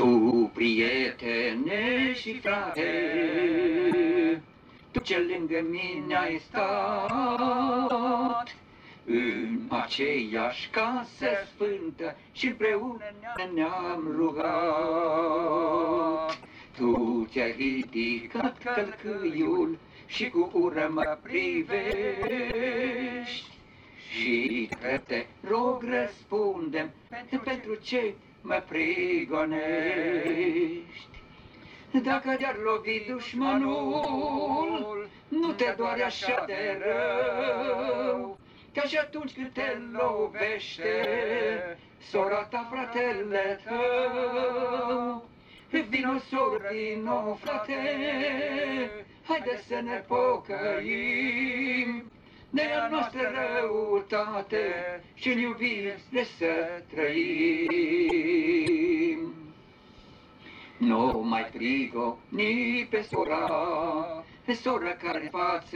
Tu, prietene și frate, tu ce lângă mine ai stat, în aceeași casă sfântă și împreună ne-am rugat. Tu ți-ai ridicat călcâiul și cu ură mă privești și că te rog răspundem pentru ce mă prigonești. Dacă te-ar lovi dușmanul, nu te doare așa de rău, ca și atunci când te lovește sora ta, fratele tău. Vino, soră, vino, frate, haide să ne pocăim de a noastră răutate și în iubire să trăim. Nu mai prigoni pe sora care față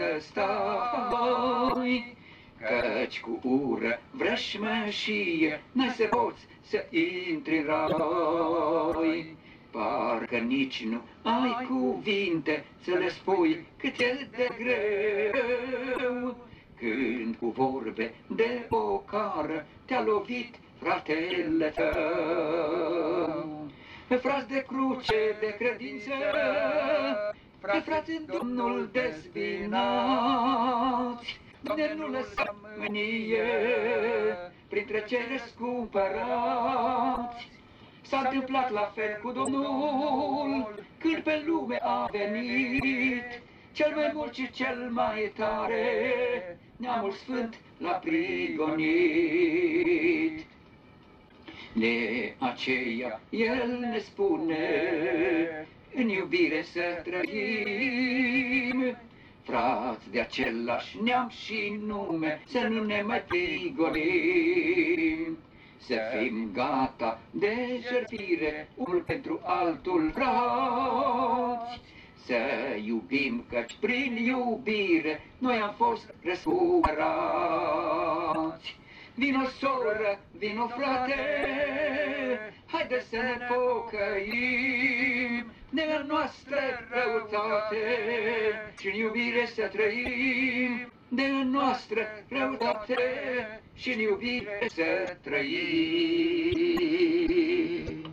stai, căci cu ură, vrășmășie, n-ai să poți să intri în rai. Parcă nici nu ai cuvinte să le spui cât e de greu, când cu vorbe de ocară te-a lovit fratele tău. Frați de cruce, de credință, frați în Domnul dezbinați, Doamne, nu lăsa mânie printre cei răscumpărați. S-a întâmplat la fel cu Domnul când pe lume a venit, cel mai mult și cel mai tare, neamul sfânt l-a prigonit. De aceea El ne spune, în iubire să trăim, frați de același neam și nume, să nu ne mai prigonim. Să fim gata de jertfire, unul pentru altul, frați, să iubim, căci prin iubire noi am fost răscumpărați. Vino, soră, vino, frate, haide să ne pocăim de a noastră răutate și în iubire să trăim, de a noastră răutate și în iubire să trăim.